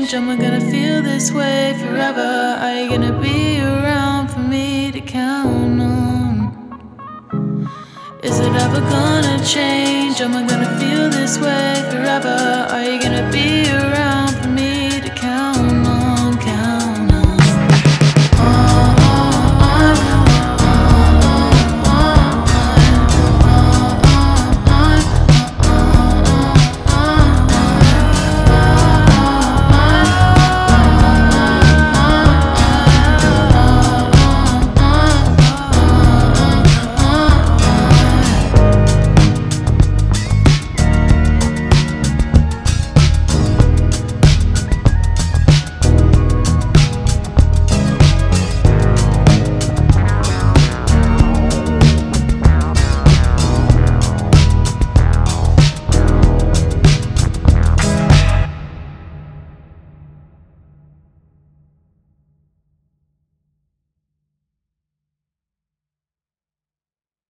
change? Am I gonna feel this way forever? Are you gonna be around for me to count on? Is it ever gonna change? Am I gonna feel this way forever? Are you gonna be around?